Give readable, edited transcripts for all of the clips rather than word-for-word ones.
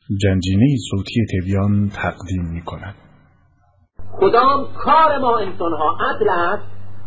گنجینه صوتی تبیان تقدیم می‌کند. کدام کار ما انسان‌ها عدل است؟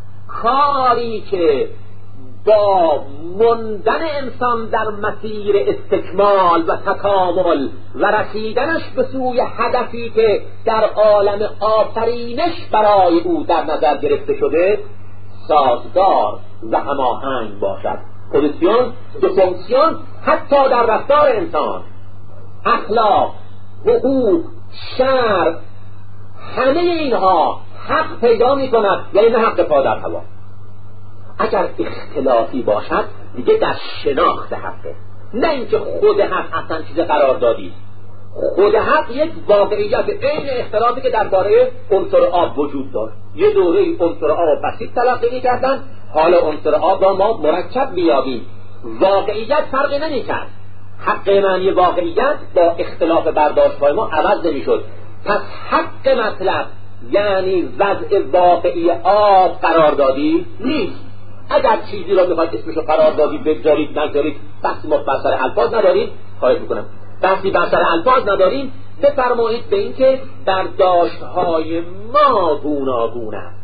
کاری که با ماندن انسان در مسیر استکمال و تکامل و رسیدنش به سوی هدفی که در عالم آفرینش برای او در نظر گرفته شده سازگار و هماهنگ باشد. پوزیسیون دو فونکسیون حتی در رفتار انسان، اخلاق، حقوق، شرع، همه اینها حق پیدا می کند، یعنی نه حق پا در هوا. اگر اختلافی باشد دیگه در شناخت حقه، نه اینکه خود حق اصلا چیز قرار دادی. خود حق یک واقعیت عین اختلافی که درباره عنصر آب وجود داشت. یه دوره عنصر آب بسیط تلقی می‌کردن، حالا عنصر آب را ما مرکب بیابیم. واقعیت فرقی نمی‌کرد. حق معنی واقعیت با اختلاف برداشت‌های ما عوض نمی‌شد. پس حق مطلب یعنی وضع واقعی آب قراردادی نیست. اگر چیزی را میخواید اسمشو قراردادی بگذارید نگذارید، بحثی ما بر سر الفاظ نداریم، خواهش میکنم بحثی بر سر الفاظ نداریم، بفرمایید به این که برداشت‌های ما گوناگون است،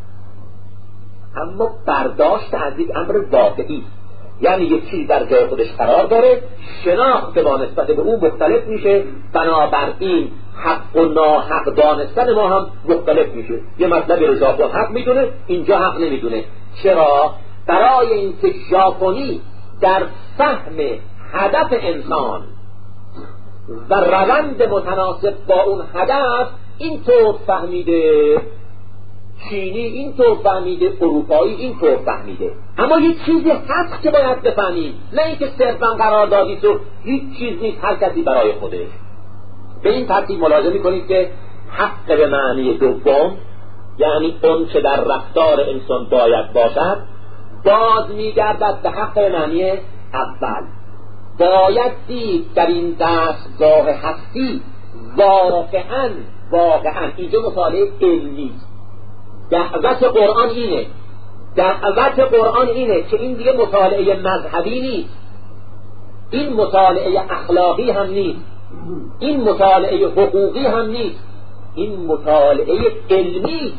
اما برداشت از یک امر واقعی، یعنی یک چیز در جای خودش قرار داره، شناخت با نسبت به اون مختلف میشه، بنابراین حق و ناحق دانستن ما هم مختلف میشه. یه مطلب رو ژاپن حق میدونه، اینجا حق نمیدونه. چرا؟ برای اینکه ژاپنی در فهم هدف انسان و روند متناسب با اون هدف اینطور فهمیده، چینی اینطور فهمیده، اروپایی اینطور فهمیده. اما یک چیزی هست که باید بفهمیم، نه اینکه صرفا قرار دادی تو هیچ چیز نیست، هر کسی برای خودش. به این ترتیب ملاحظه میکنید که حق به معنی دوم، یعنی اون که در رفتار انسان باید باشد، باز میگردد به حق به معنی اول. باید دید در این دستگاه هستی واقعا اینجا مطالعه علمی، دعوت قرآن اینه که این دیگه مطالعه مذهبی نیست، این مطالعه اخلاقی هم نیست، این مطالعه حقوقی هم نیست، این مطالعه علمی.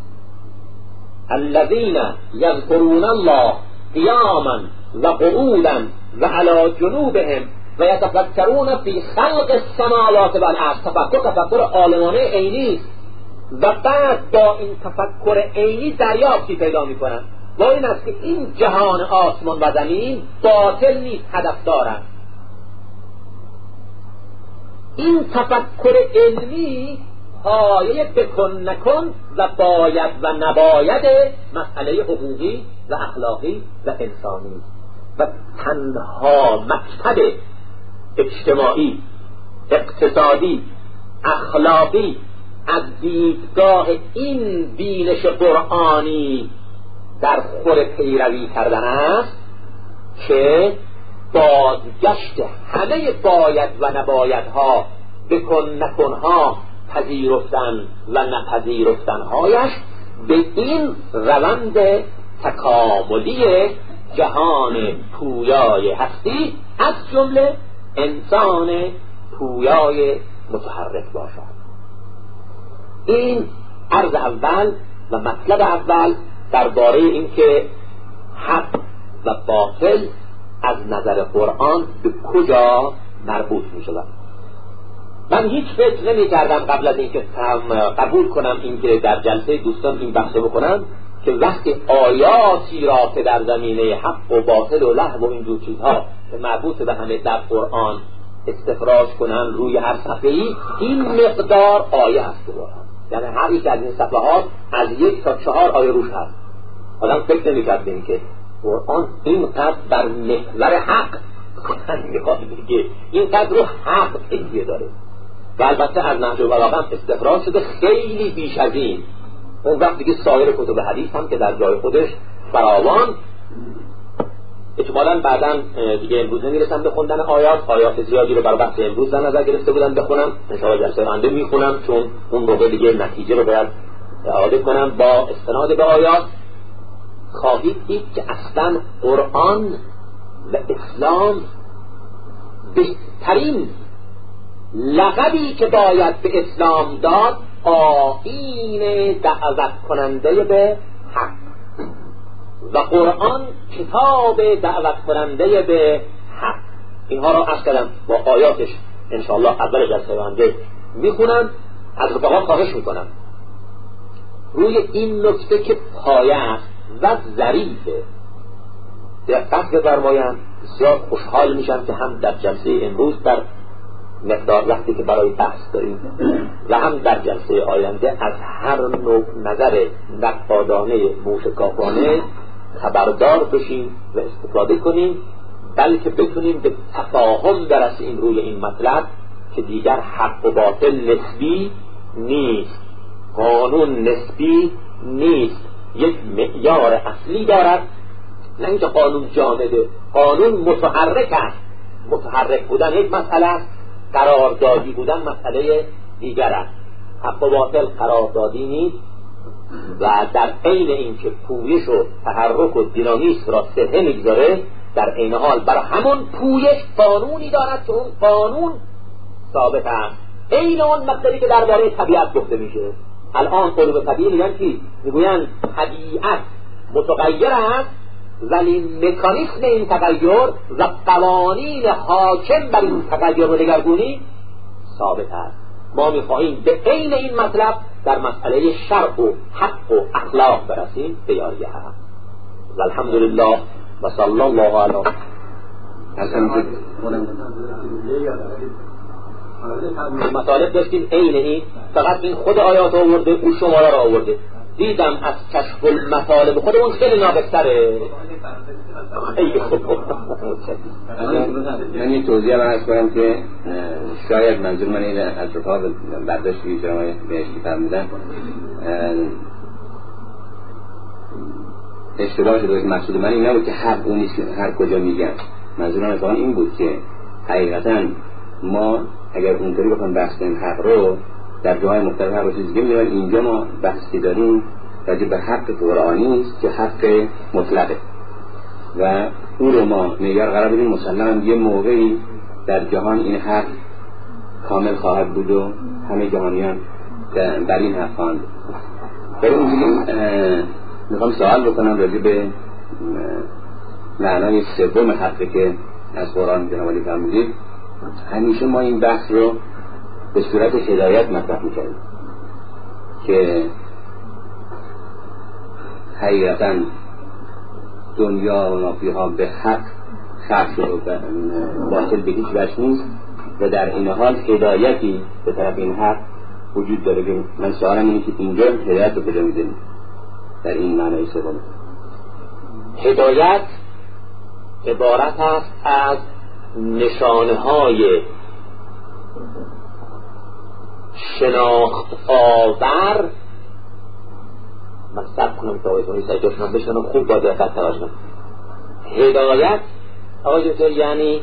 الذين يذكرون الله قياما وقعودا وعلى جنوبهم ويتفكرون في خلق السماوات والارض. تفکر عالمانه عینی و بعد با این تفکر عینی دریافتی پیدا میکنن با این است که این جهان آسمان و زمین باطل نیست، هدف دارن. این تفکر علمی پایه بکن نکن و باید و نباید مسئله حقوقی و اخلاقی و انسانی و تنها مکتب اجتماعی، اقتصادی، اخلاقی از دیدگاه این بینش قرآنی در خور پیروی کردن است که بازگشت همه باید و نبایدها، بکن نکنها، پذیرفتن و نپذیرفتنهایش به این روند تکاملی جهان پویای هستی از جمله انسان پویای متحرک باشد. این عرض اول و مطلب اول درباره این که حق و باطل از نظر قرآن به کجا مربوط می شود. من هیچ فکر نمی کردم قبل از اینکه قبول کنم اینکه در جلسه دوستان این بحث بکنم که وقتی آیاتی را که در زمینه حق و باطل و لهو و اینجور چیزها که مربوط به همه در قرآن استخراج کنن روی هر صفحه‌ای، این مقدار آیه هست قرآن، یعنی هر یک از این صفحات از 1 تا 4 آیه روش هست. آدم فکر نمی کرد به این که قرآن اینقدر بر محور حق میگه، اینقدر رو حق تکیه داره. و البته از نهج البلاغه هم استخراج شده خیلی بیش از این. اون وقت دیگه سایر کتب حدیث هم که در جای خودش فراوان، احتمالاً بعداً دیگه امروز نمیرسم به خوندن آیات زیادی رو برای بحث امروز در نظر گرفته بودم بخونم، ان شاءالله جلسه آینده میخونم، چون اون موقع دیگه نتیجه رو باید اعاده کنم با استناد به آیات. خواهید دید که اصلاً قرآن و اسلام بهترین لقبی که باید به اسلام داد آیین دعوت کننده به حق و قرآن کتاب دعوت کننده به حق. اینها را عرض کردم با آیاتش انشاءالله اول جلسه آینده میخونم. از رفقا خواهش میکنم روی این نکته که پایه است و ظریفه دقت بفرمایند. بسیار خوشحال میشم که هم در جلسه امروز در مقدار وقتی که برای بحث داریم و هم در جلسه آینده از هر نوع نظر نقادانه موشکافانه خبردار بشیم و استفاده کنیم، بلکه بتونیم به تفاهم برسیم روی این مطلب که دیگر حق و باطل نسبی نیست، قانون نسبی نیست، یک معیار اصلی دارد. نه اینکه قانون جامده، قانون متحرک است. متحرک بودن یک مسئله است، قراردادی بودن مسئله دیگر است. حق و باطل قراردادی نیست و در عین اینکه پویش و تحرک و دینامیسم را صحه میگذاره، در عین حال برای همون پویش قانونی دارد که اون قانون ثابت است. عین اون مسئله که درباره طبیعت گفته میشه. الان علوم طبیعی میگن چی؟ میگوین طبیعت متغیر است ولی مکانیسم این تغییر و قوانین حاکم بر این تغییر و دگرگونی ثابت است. ما میخواهیم به عین این مطلب در مسئله شرع و حق و اخلاق برسیم به یاری حق. و الحمدلله و صلی الله علی مطالب داشتیم عین این، فقط این خود آیات آورده، اون شماره را آورده. دیدم از کشف المطالب خودمون خیلی نابستره. من این توضیح را عرض کنم که شاید منظور من این از رفاق برداشتی که جناب بهشتی فرمودن اشتباه شده که مقصود من این نبود که حق اون نیست که هر کجا میگن. منظور من اتفاقا این بود که حقیقتا ما اگر اونطوری بخوام بحث کنیم حق رو در جاهای مختلف هر چیز دیگه می‌دونن، اینجا ما بحثی داریم راجع به حق قرآنی است که حق مطلقه و او رو ما معیار قرار بدیم. مسلماً یه موقعی در جهان این حق کامل خواهد بود و همه جهانیان بر این حق خواهند بود. برای اونجوری میخوام سوال بکنم راجع به معنای سوم حقی که از قرآن جناب علی فرمودید. همیشه ما این بحث رو به صورت هدایت مطرح می‌کردیم که حقیقتاً دنیا و نافیها به حق خلق شده و باطل به هیچ وجه نیست و در این حال هدایتی به طرف این حق وجود داره. من سوالم اینه که اینجا هدایت رو کجا می‌دونیم در این معنای سوم؟ هدایت عبارت است از نشانه‌های شناخت آور. من سب کنم که آقای سیدشون بشنم خوب با دقت توجه کنم. هدایت آقای دکتر یعنی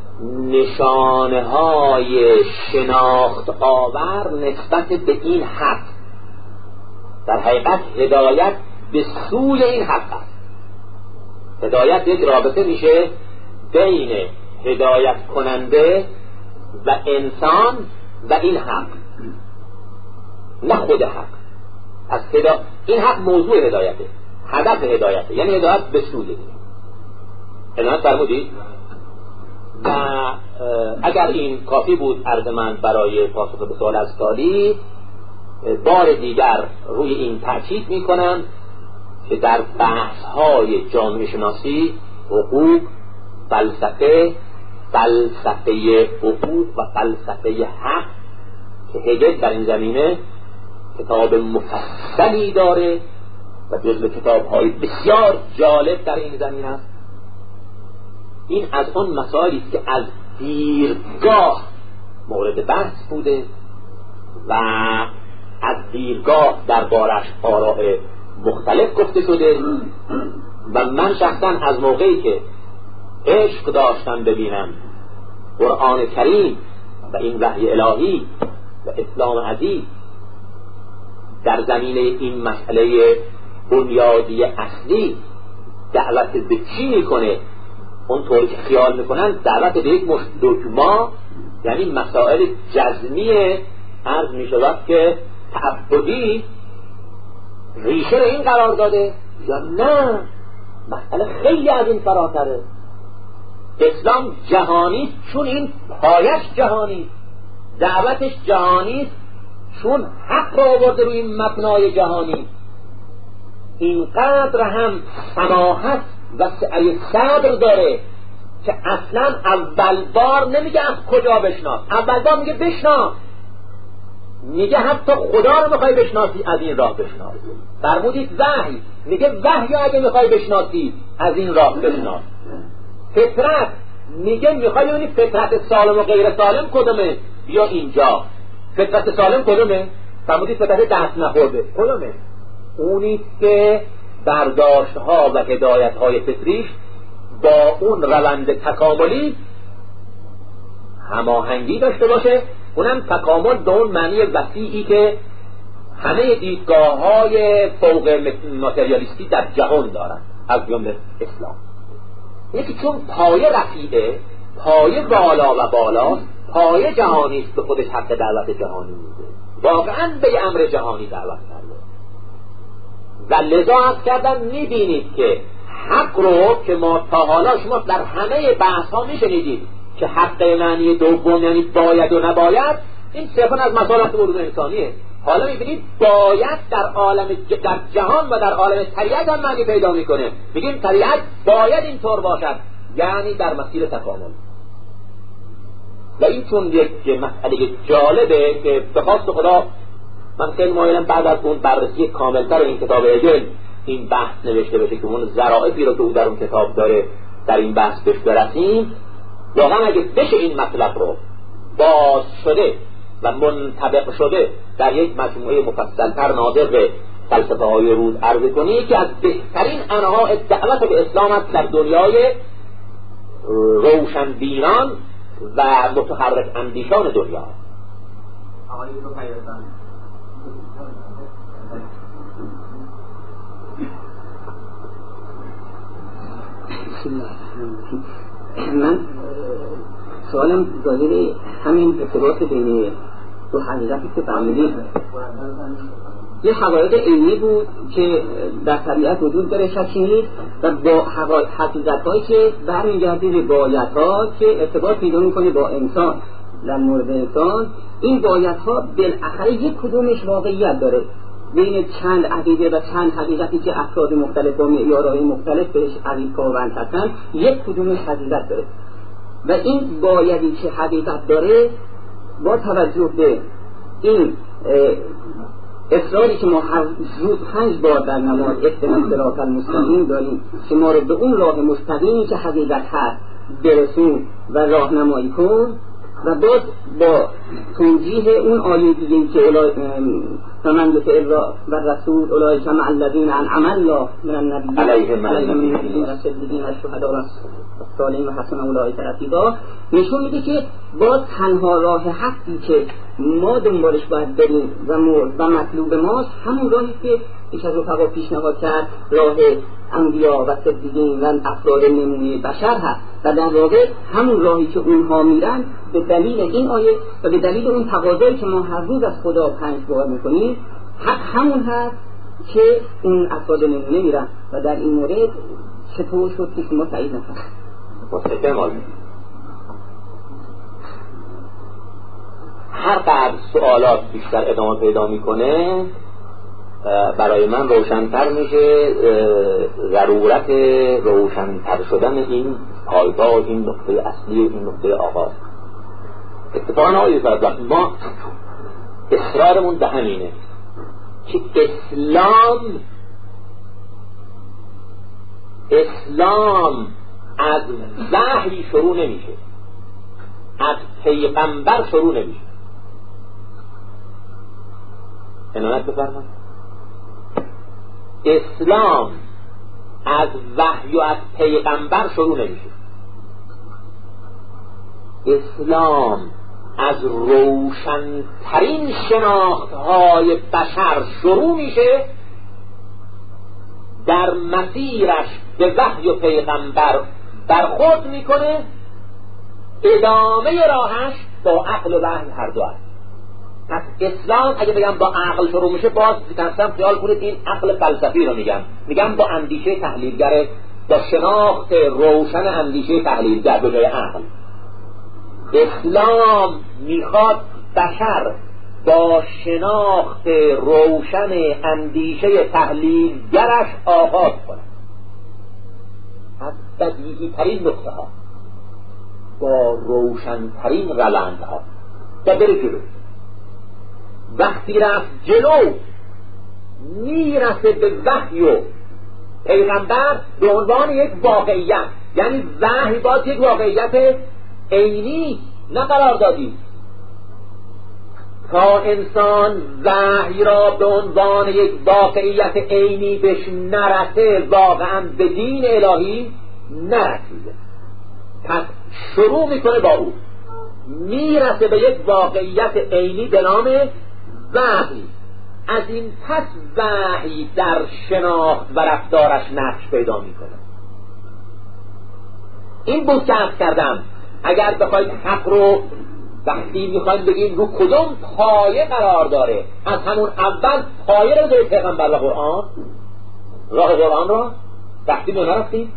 نشانه‌های شناخت آور نسبت به این حق. در حقیقت هدایت به سوی این حق است. هدایت یک رابطه میشه بین هدایت کننده و انسان و این حق، نه خود حق. از این حق موضوع هدایته، هدف هدایته، یعنی هدایت به سوی هدایت فرمودید. و اگر این کافی بود عرض من برای پاسخ به سوال از تالی، بار دیگر روی این تأکید میکنم که در بحث‌های جامعه شناسی، حقوق، فلسفه حقوق و فلسفه حق که هگل در این زمینه کتاب مفصلی داره و جزو کتاب‌های بسیار جالب در این زمینه است. این از اون مسائلی است که از دیرگاه مورد بحث بوده و از دیرگاه دربارش آراء مختلف گفته شده و من شخصا از موقعی که عشق داشتم ببینم قرآن کریم و این وحی الهی و اسلام عزیز در زمینه این مسئله بنیادی اصلی دعوت به چی میکنه، اونطوری که خیال میکنن دعوت به یک مشت دکما یعنی مسائل جزمی عرض می شود که تعبدی ریشه این قرار داده یا نه مسئله خیلی از این فراتره. اسلام جهانی چون این پایش جهانی، دعوتش جهانی چون حق را آورده روی این مبنای جهانی. اینقدر هم سماحت و سعی صبر داره که اصلا اول بار نمیگه از کجا بشناس، اول بار میگه بشناس، میگه حتی خدا رو میخوای بشناسی از این راه بشناس. فرمودید وحی، میگه وحی اگه میخوای بشناسی از این راه بشناس. فطرت، میگه میخوای ببینی فطرت سالم و غیر سالم کدومه، بیا اینجا. فطرت سالم کدومه؟ فرمودید فطرت دست نخورده کدومه؟ اونی که برداشت‌ها و هدایت‌های فطریش با اون روند تکاملی هماهنگی داشته باشه. اونم تکامل به اون معنی وسیعی که همه دیدگاه‌های فوق ماتریالیستی در جهان دارن از جمله اسلام. یکی چون پایه رفیعه، پایه بالا و بالا، پایه جهانی است، به خودش حق دعوت جهانی میده، واقعا به امر جهانی دعوت کرده. و لذا عرض کردم میبینید که حق رو که ما تا حالا شما در همه بحث ها میشنیدید که حق معنی دوم یعنی باید و نباید، این صرفا از مصالحات وجود انسانیه. حالا میبینید باید در عالم در جهان و در عالم طبیعت هم معنی پیدا میکنه. میگیم طبیعت باید اینطور باشد، یعنی در مسیر تکامل. و این چون یک مسئله جالبه که به خواست خدا من خیلی مایلم بعد از اون بررسی کاملتر این کتاب هگل این بحث نوشته بشه که اون ظرافی رو که او در اون کتاب داره در این بحث بهش برسیم. واقعا اگه بشه این مطلب رو باز شده و منطبق شده در یک مجموعه مفصلتر ناظر به فلسفه های روز عرضه کنی که از بهترین انواع دعوت به اسلام است در دنیای روشنبینان و متحرک اندیشان دنیا. من سوالم راجع همین ارتباط بین دو حقیقتی که فرمودید، یه حقایق علمی بود که در طبیعت وجود داره شکی نیست و با حقیقت‌هایی که برمیگرده به بایدها که ارتباط پیدا میکنه با انسان. در مورد انسان این بایدها بالاخره یک کدومش واقعیت داره. بین چند عقیده و چند حقیقتی که افراد مختلف و معیارهای مختلف بهش عقیده پابند هستن، یک کدومش حقیقت داره. و این بایدی که حقیقت داره با توجه به این اصراری که ما هر روز 5 بار در نماز اهدنا الصراط المستقیم داریم که ما رو به اون راه مستقیمی که حقیقت هست برسون و راهنمایی کن، و باز با توجیه اون آیه دیگه که فمن یطع الله و الرسول اولئک مع الذین انعم الله من النبیین علیهم النبیین و الصدیقین و الشهداء و الصالحین و حسن اولئک رفیقا، نشون میده که با تنها راه حقی که ما دنبالش باید بریم و مطلوب ماست همون راهی که پیش از رفقا پیشنهاد کرد، راه انبیا و صدیقین و افراد نمونه بشر هست. و در واقع همون راهی که اونها میرن به دلیل این آیه و به دلیل اون تقاضایی که ما هر روز از خدا 5 بار میکنیم، حق همون هست که اون افراد نمونه میرن. و در این مورد چطور شد که شما تایید نکنید؟ هر قدر سوالات بیشتر ادامه پیدا میکنه برای من روشن‌تر میشه ضرورت روشن‌تر شدن این پایگاه، این نقطه اصلی، این نقطه آغاز. اتفاقا آقای فرزاد ما اصرارمون به همینه که اسلام از وحی شروع نمیشه، از پیغمبر شروع نمیشه. عنایت بفرمایید. اسلام از وحی و از پیغمبر شروع نمیشه. اسلام از روشنترین شناختهای بشر شروع میشه، در مسیرش به وحی و پیغمبر برخورد میکنه، ادامه راهش با عقل و وحی هر دو است. پس اسلام اگه بگم با عقل شروع میشه، باز میتونستم خیال کنید این عقل فلسفی رو میگم با اندیشه تحلیلگره، با شناخت روشن اندیشه تحلیلگر به جای عقل. اسلام میخواد بشر با شناخت روشن اندیشه تحلیلگرش آغاز کنه، از بدیهی ترین نقطه ها با روشن ترین روند ها و بره جلو. وقتی رفت جلو میرسه به وحی و پیغمبر به عنوان یک واقعیت، یعنی وحی باید یک واقعیت عینی نه قراردادی. تا انسان وحی را به عنوان یک واقعیت عینی بهش نرسه، واقعا به دین الهی نرسیده. پس شروع میکنه با او، میرسه به یک واقعیت عینی به نام وحی. از این پس وحی در شناخت و رفتارش نقش پیدا میکنه. این بود که عرض کردم اگر بخواید حق رو وقتی میخوایم بگیم رو کدوم پایه قرار داره، از همون اول پایه رو دارید پیغمبر و قرآن، راه قرآن را وقتی نرفتیم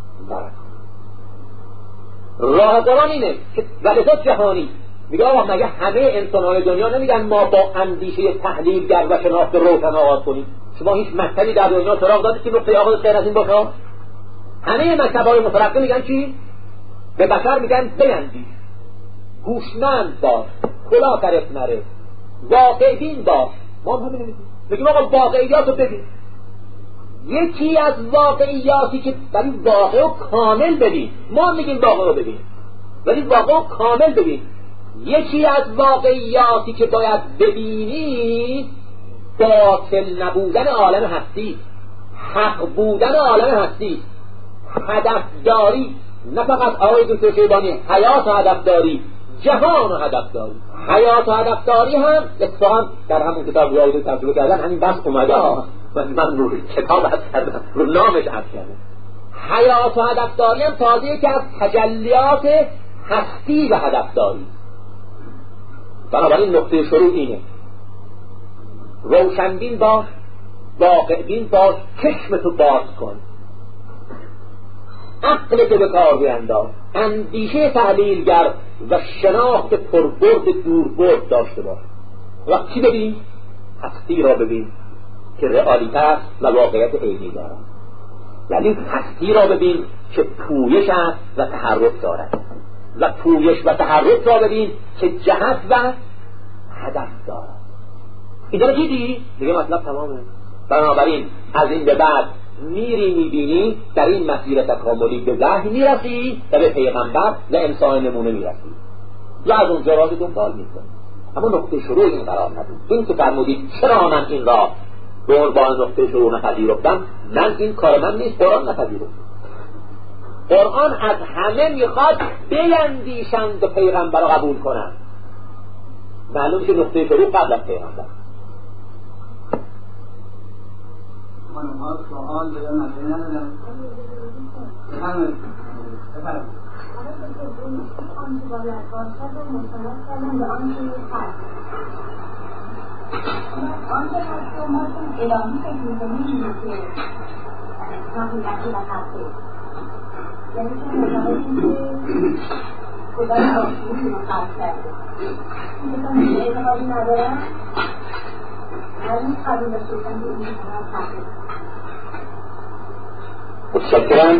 راه قرآن اینه که ولذا جهانی میگه آقا مگه همه انسان‌های دنیا نمیگن ما با اندیشه تحلیلگر و شناخت روشن آغاز کنیم؟ شما هیچ مکتبی در دنیا سراغ دارید که نقطه آغاز غیر از این باشه؟ همه مکتب‌های مترقی میگن چی؟ به بشر میگن بیندیش، گوشمند باش، کلا طرف نره، واقع بین باش. ما هم همین میگیم آقا واقعیات رو ببین. یکی از واقعیاتی که ولی واقع رو کامل ببین، ما میگیم واقع رو ببین ولی واقع رو کامل ببین. یکی از واقعیاتی که باید ببینی باطل نبودن عالم هستی، حق بودن عالم هستی، هدفداری، نه فقط آقای دکتر شیبانی حیات و هدفداری، جهان و هدفداری. حیات و هدفداری هم اتفاقا در همون کتاب یاد ترجمه کردن همین بحث اومده. من روی کتاب عرض کردم، رو نامش عرض کردم. حیات و هدفداری هم تازه یکی از تجلیات هستی و هدفداری. بنابراین نقطه شروع اینه، روشنبین باش، واقع بین باش، چشم تو باز کن، عقل تو به کار بینداز، اندیشه تحلیلگر و شناخت پربرد دوربرد داشته باش. وقت چی ببین؟ هستی را ببین که رئالیته است و واقعیت عینی دارد. یعنی هستی را ببین که پویش است و تحرک دارد، و پویش و تحرک را ببین که جهت و هدف دارد. اینجا رو دیدی؟ دیگه مطلب تمامه. بنابراین از این به بعد میری میبینی در این مسیر تکاملی به وحی میرسی و به پیغمبر و انسان نمونه میرسی و از اونجا را دنبال میکنی. اما نقطه شروع این قرار ندید. این که فرمودید چرا من این را به عنوان نقطه شروع نپذیرفتم، من این کار من نیست، قرآن نپذیرفت. قرآن از همه میخواد بیندیشند و پیغمبر را قبول کنند. معلوم که نقطه شروع قبل از پیغمبر. خانم‌ها سوال دارن مطمئن ندارن. بفرمایید. آنچه باید باشد و مستند کردن به آنچه هست. آنچه هست و ما چون الهی فکر می‌کنیم که حقیقتی و حقه. یعنی که مطمئنیم که خدا راستی رو خلق کرده. این که تا اعتقادی ندارن هرمی قبول داشته باشن که این می‌کنن حقه. متشکرم.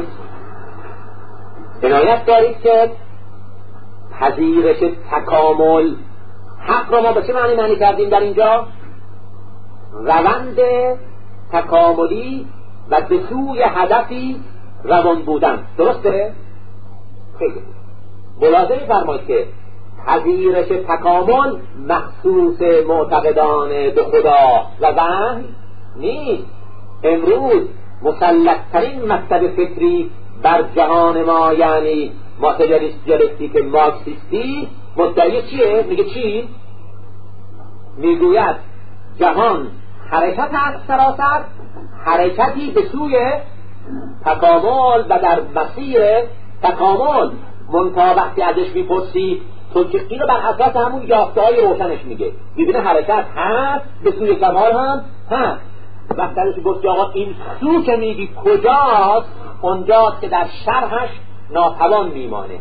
عنایت دارید که پذیرش تکامل حق را ما به چه معنی کردیم در اینجا؟ روند تکاملی و به سوی هدفی روان بودن. درسته؟ خیلی ملاحظه فرمایید که پذیرش تکامل مخصوص معتقدان به خدا و وحی نیست. امروز مسلط‌ترین مکتب فکری بر جهان ما، یعنی ماتریالیستیک مارکسیستی، مدعی چیه؟ میگه چی؟ میگوید جهان حرکت است، سراسر حرکتی به سوی تکامل و در مسیر تکامل. منتها وقتی ازش میپرسی چون که اینو بر اساس همون یافته‌های روشنش میگه، میبینه حرکت هست، به سوی کمال هم هست. وقتی گفت آقا این سو که میگی کجاست، اونجاست که در شرحش ناتوان میمانه.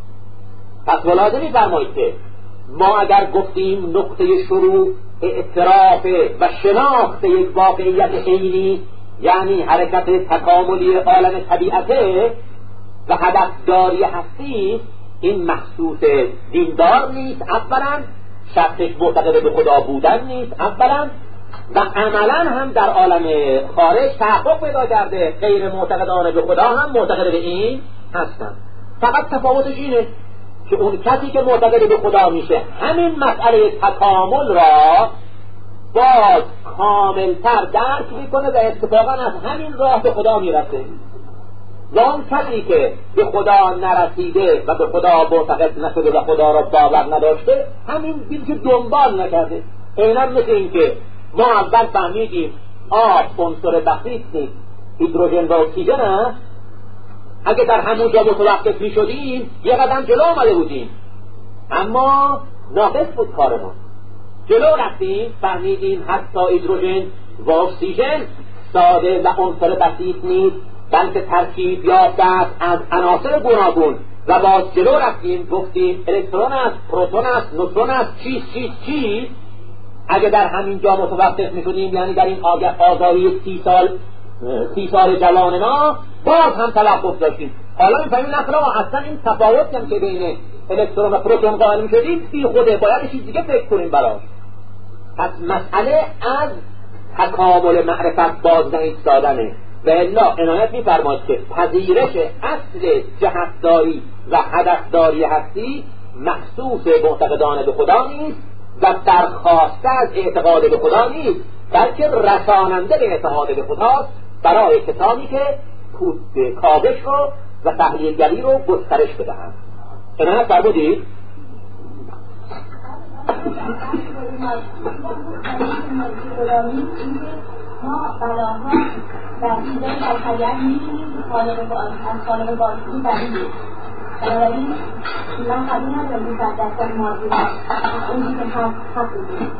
پس ملاحظه می‌فرمایید که ما اگر گفتیم نقطه شروع اعتراف و شناخت یک واقعیت عینی، یعنی حرکت تکاملی عالم طبیعته و هدفداری هستی، این مخصوص دیندار نیست اولا، شرطش معتقد به خدا بودن نیست اولا، و عملا هم در عالم خارج تحقق پیدا کرده. غیر معتقدان به خدا هم معتقد به این هستن. فقط تفاوتش اینه که اون کسی که معتقد به خدا میشه همین مسئله تکامل را باز کاملتر درک میکنه و اتفاقا از همین راه به خدا میرسه. و اون کسی که به خدا نرسیده و به خدا معتقد نشده و خدا را باور نداشته، همین دین که دنبال نکرده. عیناً مثل این که ما اول فهمیدیم آب عنصر بسیط نیست، هیدروژن و اکسیژن است. اگه در همونجا متوقف می شدیم یه قدم جلو آمده بودیم، اما ناقص بود کار ما. جلو رفتیم فهمیدیم حتی هیدروژن و اکسیژن ساده و عنصر بسیط نیست، بلکه ترکیب یافته است از عناصر گوناگون. و باز جلو رفتیم گفتیم الکترون است، پروتون است، نوترون است، چیز. اگه در همین جا متوقف می شدیم، یعنی در این آگاهی 30 سال جوان ما، باز هم توقف داشتیم. حالا می‌فهمیم نه اصلا این تفاوتی هم که بین الکترون و پروتون قائل می‌شدیم بی خوده، باید چیز دیگه فکر کنیم براش. پس مسئله از تکامل معرفت باز نایستادنه. و الا عنایت می‌فرماید که پذیرش اصل جهتداری و هدفداری هستی مخصوص معتقدان به خدا نیست و برخواسته از اعتقاد به خدا نیست، بلکه رساننده به اعتقاد به خداست برای کسانی که کاوش رو و تحلیلگری رو گسترش بدهند. عنایت فرمودید؟ ما بلاها در چیزایی در طبیعت می‌بینیم از خالق باطنی بریم. بنابراین من قبول ندارم که در دستان ماضی اونی که حق می‌دونن.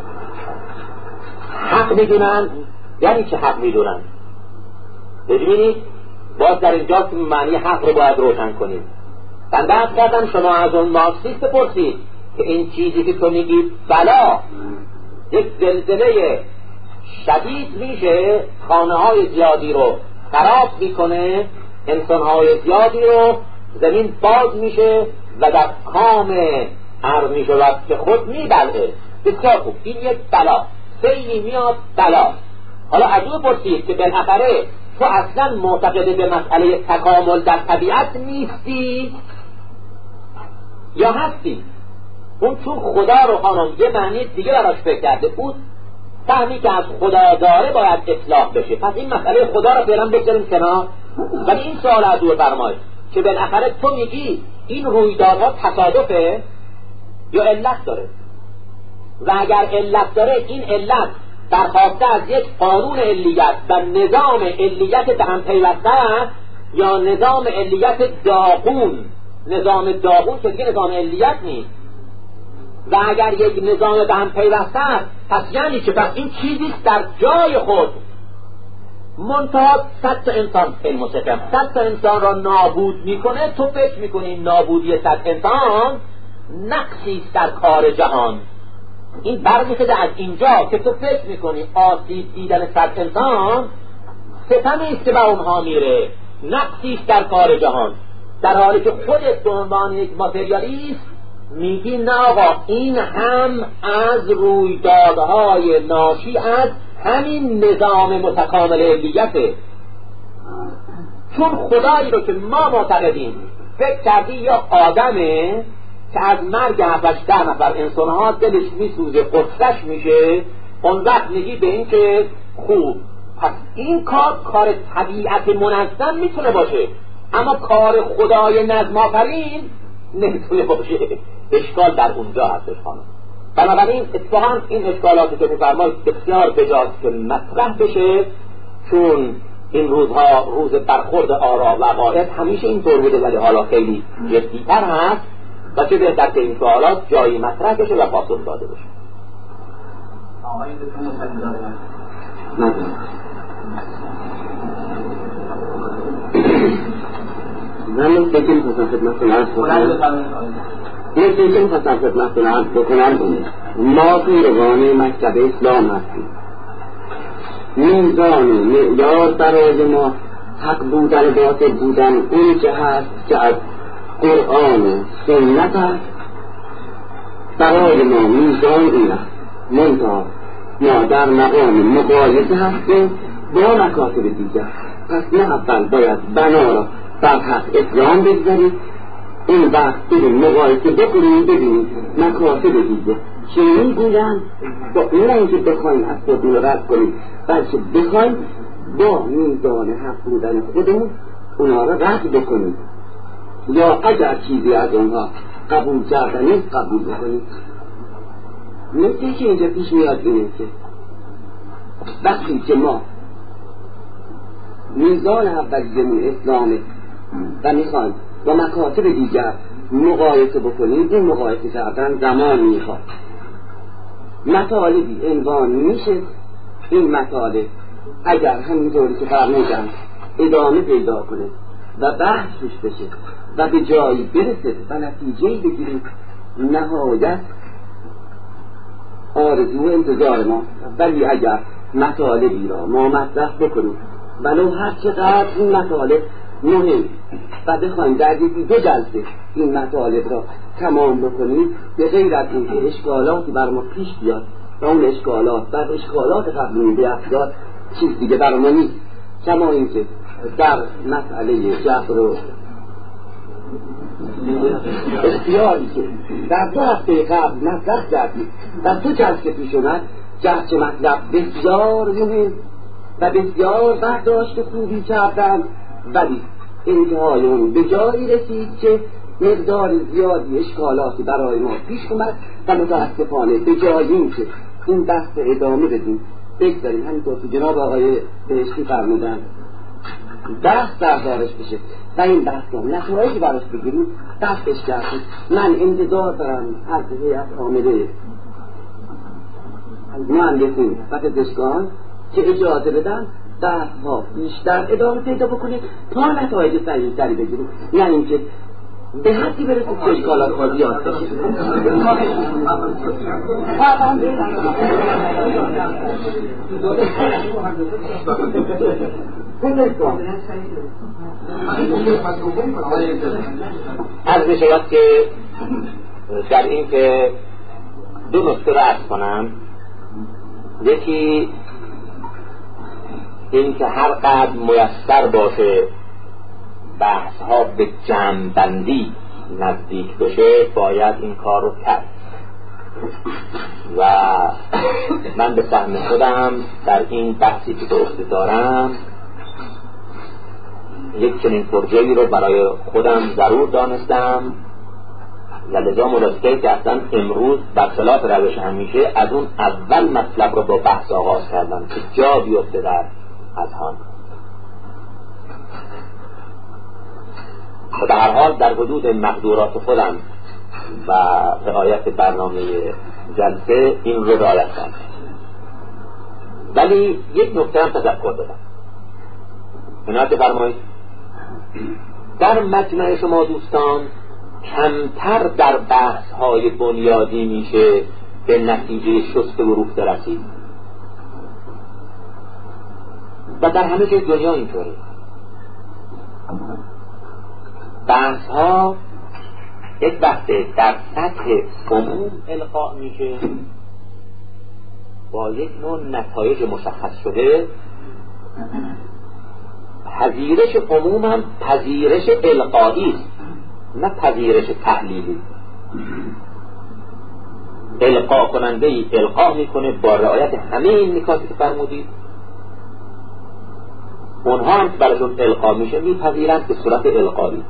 حق می‌دونن یعنی چه حق می‌دونن؟ ببینید باز در اینجا معنی حق رو باید روشن کنیم. بنده عرض کردم شما از اون مارکسیست بپرسید که این چیزی که تو میگی بلا یک زلزله شدید میشه، خانه‌های زیادی رو خراب میکنه، انسان‌های زیادی رو زمین باز میشه و در کام عرض میشود که خود میبلعه. بسیار خوب، این یک بلا، سیلی میاد بلا. حالا از او پرسید که بالاخره تو اصلا معتقد به مسئله تکامل در طبیعت نیستی یا هستی؟ اون چون خدا رو خانم یه معنی دیگه براش فکر کرده بود، فهمی که از خدا داره باید اصلاح بشه. پس این مسئله خدا رو فعلا بگذاریم کنار. ولی این سوال از او فرمایید که بالاخره تو میگی این رویدادها تصادفه یا علت داره؟ و اگر علت داره، این علت برخواسته از یک قانون علیت و نظام علیت به هم پیوسته است یا نظام علیت داغون؟ نظام داغون که دیگه نظام علیت نیست. و اگر یک نظام به هم پیوسته است، پس یعنی که پس این چیزیست در جای خود. منتها 100 تا انسان علم مستقیم 100 تا انسان را نابود میکنه، تو فکر میکنی نابودی 100 انسان نقصیست در کار جهان. این برمیخوده از اینجا که تو فکر میکنی آسیب دیدن 100 انسان ستمیست که به اونها میره، نقصیست در کار جهان، در حالی که خودت به عنوان یک ماتریالیست میگی نه آقا، این هم از رویدادهای ناشی از همین نظام متکامل علیته. چون خدایی رو که ما معتقدیم فکر کردی یا آدمه که از مرگ 7-8 نفر انسانها دلش میسوزه، قصهش میشه، اون وقت میگی به این که خوب. پس این کار طبیعت منظم میتونه باشه، اما کار خدای نظم آفرین نمیتونه باشه. اشکال در اونجا هستش خانم. بنابراین اتفاقا این اشکالاتی که میفرمایید بسیار بجاست که مطرح بشه، چون این روزها روز برخورد آرا و عقاید همیشه اینطور بوده، ولی حالا خیلی جدی‌تر هست و چه بهتر که این سوالات جایی مطرح بشه و پاسخ داده بشه. آقای دکتر مصدق دارم من مثل که میخواستم خدمتتون عرض بکنم ما توی روان مکتب اسلام هستیم. میزان و معیار برای ما حق بودن باطل بودن اون که هست که از قرآن و سنت هست برای ما میزان این هست. منتها ما در مقام مقایسه هستیم با مکاتب دیگر. پس نه اول باید بنا را بر حق اسلام بگذاریم، این وقت بریم مقایسه بکنیم ببینیم مکاتب دیگر چه میگویند، نه اینکه بخوایم از خودمون رد کنیم بلکه بخوایم با میزان حق بودن خودمون اونا را رد بکنیم، یا اگر چیزی از اونها قبول کردنی قبول بکنیم. نکته که اینجا پیش میاد اینه که وقتی که ما میزان اولیه‌مون اسلامه و میخوایم با مکاتب دیگر مقایسه بکنیم، این مقایسه کردن زمان میخواد. مطالبی عنوان میشه، این مطالب اگر همینطوری که فرمودن ادامه پیدا کنه و بحث روش بشه و به جایی برسه و نتیجه‌ای بگیریم، نهایت آرزو انتظار ما. ولی اگر مطالبی را ما مطرح بکنیم ولو هر چقدر این مطالب مهم و بخوایم در یکی دو جلسه این مطالب را تمام بکنیم، به غیر از این که اشکالاتی بر ما پیش بیاد و اون اشکالات بر اشکالات قبلی بیافزاد، چیز دیگه بر ما نیست. کما اینکه در مسئله جبر و اختیاری که در 2 هفته قبل مطرح کردیم و 2 جلسه پیش اومد، جلسه مطلب بسیار مهم و بسیار برداشت خوبی کردن، ولی انتهای اون به جایی رسید که مقدار زیادی اشکالاتی برای ما پیش اومد و متاسفانه به جایی این که این بحث ادامه بدیم بگذاریم همینطور که جناب آقای بهشتی فرمودن بحث بردارش بشه و این بحث رو نتایجی براش بگیریم بحثش کردیم. من انتظار دارم از هیئت عامله مهندسین و پزشکان که اجازه بدن بحث‌ها بیشتر ادامه پیدا بکنه تا نتایج سریع‌تری بگیریم، یعنی اینکه به حدی برسید که اشکالات ها زیاد بشه. از میشود که در این که 2 نکته را عرض کنم. یکی این که هر قدر میسر باشه بحث ها به جمع‌بندی نزدیک بشه باید این کار رو کرد و من به سهم خودم در این بحثی که به دارم یک چنین پروژه‌ای رو برای خودم ضرور دانستم و لذا ملاحظه که اصلا امروز برخلاف روش همیشه از اون اول مطلب رو با بحث آغاز کردم که جا بیفته در اذهان. و به هر حال در حدود مقدورات خودم و رعایت برنامه جلسه این رو رعایت کردم. ولی یک نکته هم تذکر دادم. عنایت فرمایید. در مجمع شما دوستان کمتر در بحث های بنیادی میشه به نتیجه شست و روخته رسید و در همه جای دنیا اینطوره. بحث ها یک وقته در سطح عموم القا میشه با یک نوع نتایج مشخص شده. پذیرش عموم هم پذیرش القایی است نه پذیرش تحلیلی. القا کننده ای القا میکنه با رعایت همه این نکاتی که فرمودید، اونها هم براشون القا میشه میپذیرند به صورت القایی.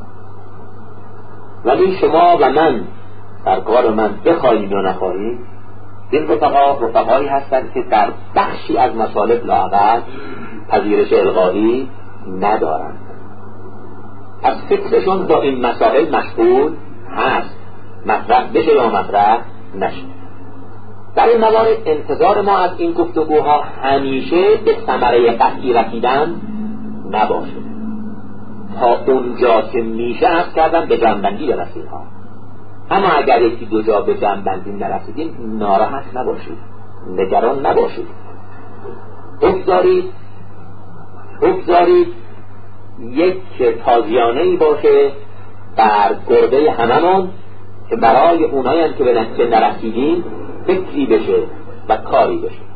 ولی شما و من در کار من بخواهیم یا نخواهیم این رفقایی هستند که در بخشی از مطالب لااقل پذیرش القایی ندارند. از فکرشون با این مسائل مشغول هست مطرح بشه یا مطرح نشه. در این موارد انتظار ما از این گفتگوها همیشه به ثمره قطعی رسیدن نباشه. تا اونجا که میشه عرض کردم به جنبندی برسید ها. اما اگر یکی دو جا به جنبندی نرسیدیم ناراحت نباشید، نگران نباشید. بگذارید یک تازیانه‌ای باشه بر گرده هممون که برای اونایی که به نتیجه نرسیدیم فکری بشه و کاری بشه.